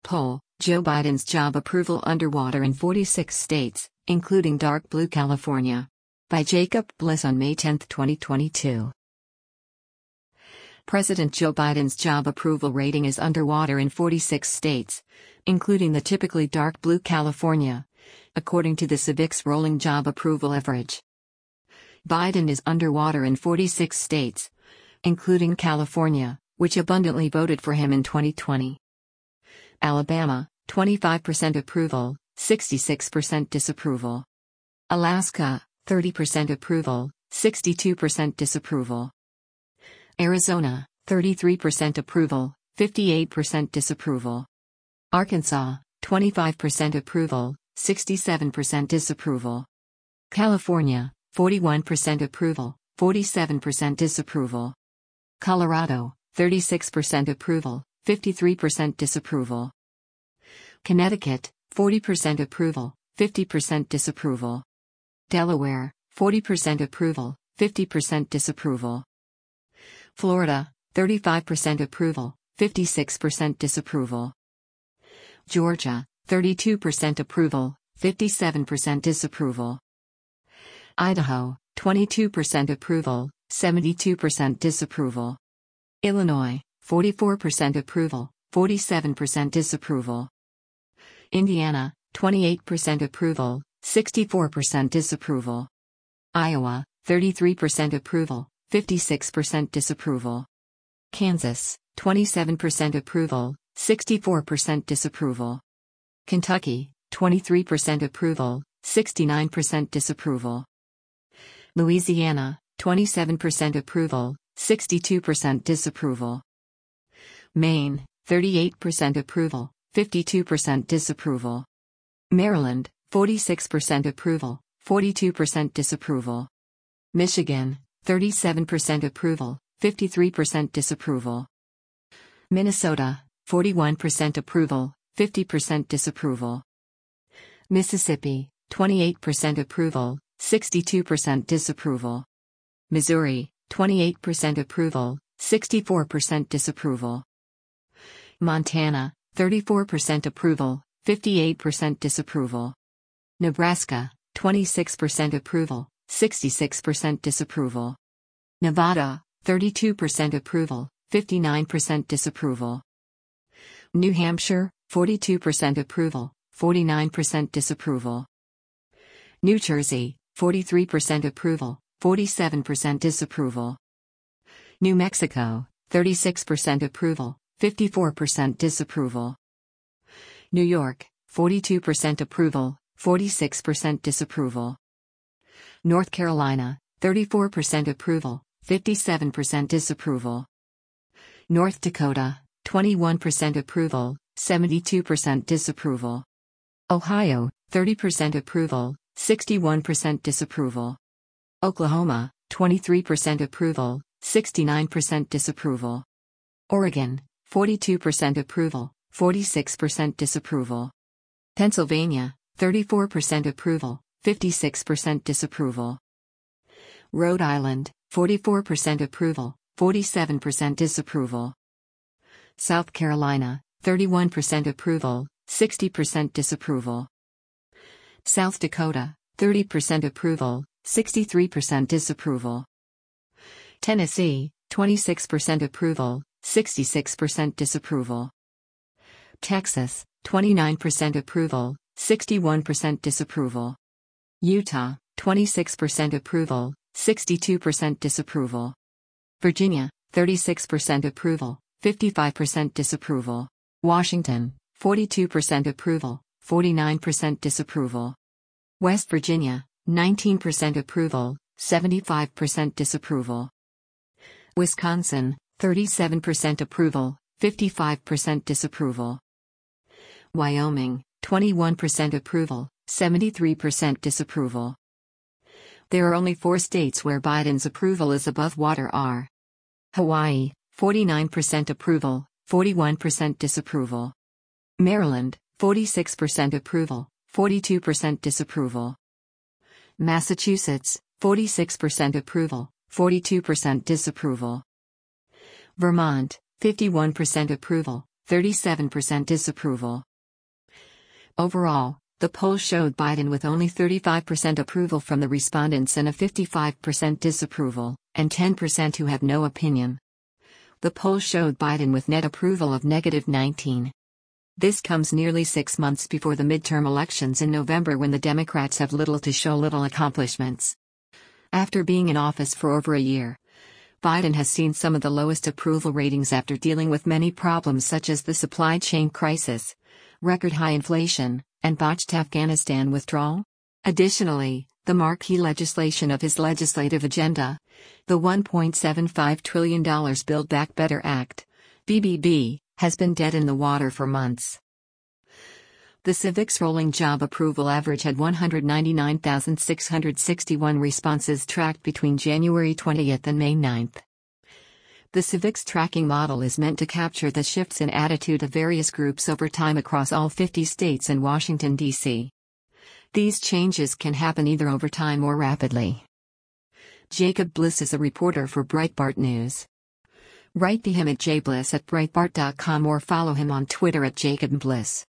Poll: Joe Biden's job approval underwater in 46 states, including dark blue California. By Jacob Bliss on May 10, 2022. President Joe Biden's job approval rating is underwater in 46 states, including the typically dark blue California, according to the Civiqs Rolling Job Approval Average. Biden is underwater in 46 states, including California, which abundantly voted for him in 2020. Alabama, 25% approval, 66% disapproval. Alaska, 30% approval, 62% disapproval. Arizona, 33% approval, 58% disapproval. Arkansas, 25% approval, 67% disapproval. California, 41% approval, 47% disapproval. Colorado, 36% approval, 53% disapproval. Connecticut, 40% approval, 50% disapproval. Delaware, 40% approval, 50% disapproval. Florida, 35% approval, 56% disapproval. Georgia, 32% approval, 57% disapproval. Idaho, 22% approval, 72% disapproval. Illinois, 44% approval, 47% disapproval. Indiana, 28% approval, 64% disapproval. Iowa, 33% approval, 56% disapproval. Kansas, 27% approval, 64% disapproval. Kentucky, 23% approval, 69% disapproval. Louisiana, 27% approval, 62% disapproval. Maine, 38% approval, 52% disapproval. Maryland, 46% approval, 42% disapproval. Michigan, 37% approval, 53% disapproval. Minnesota, 41% approval, 50% disapproval. Mississippi, 28% approval, 62% disapproval. Missouri, 28% approval, 64% disapproval. Montana, 34% approval, 58% disapproval. Nebraska, 26% approval, 66% disapproval. Nevada, 32% approval, 59% disapproval. New Hampshire, 42% approval, 49% disapproval. New Jersey, 43% approval, 47% disapproval. New Mexico, 36% approval, 54% disapproval. New York, 42% approval, 46% disapproval. North Carolina, 34% approval, 57% disapproval. North Dakota, 21% approval, 72% disapproval. Ohio, 30% approval, 61% disapproval. Oklahoma, 23% approval, 69% disapproval. Oregon, 42% approval, 46% disapproval. Pennsylvania, 34% approval, 56% disapproval. Rhode Island, 44% approval, 47% disapproval. South Carolina, 31% approval, 60% disapproval. South Dakota, 30% approval, 63% disapproval. Tennessee, 26% approval, 66% disapproval. Texas, 29% approval, 61% disapproval. Utah, 26% approval, 62% disapproval. Virginia, 36% approval, 55% disapproval. Washington, 42% approval, 49% disapproval. West Virginia, 19% approval, 75% disapproval. Wisconsin, 37% approval, 55% disapproval. Wyoming, 21% approval, 73% disapproval. There are only 4 states where Biden's approval is above water are: Hawaii, 49% approval, 41% disapproval. Maryland, 46% approval, 42% disapproval. Massachusetts, 46% approval, 42% disapproval. Vermont, 51% approval, 37% disapproval. Overall, the poll showed Biden with only 35% approval from the respondents and a 55% disapproval, and 10% who have no opinion. The poll showed Biden with net approval of -19. This comes nearly 6 months before the midterm elections in November, when the Democrats have little to show little accomplishments. After being in office for over a year, Biden has seen some of the lowest approval ratings after dealing with many problems such as the supply chain crisis, record high inflation, and botched Afghanistan withdrawal. Additionally, the marquee legislation of his legislative agenda, the $1.75 trillion Build Back Better Act, BBB, has been dead in the water for months. The Civiqs rolling job approval average had 199,661 responses tracked between January 20 and May 9. The Civiqs tracking model is meant to capture the shifts in attitude of various groups over time across all 50 states and Washington, D.C. These changes can happen either over time or rapidly. Jacob Bliss is a reporter for Breitbart News. Write to him at jbliss@breitbart.com or follow him on Twitter @JacobBliss.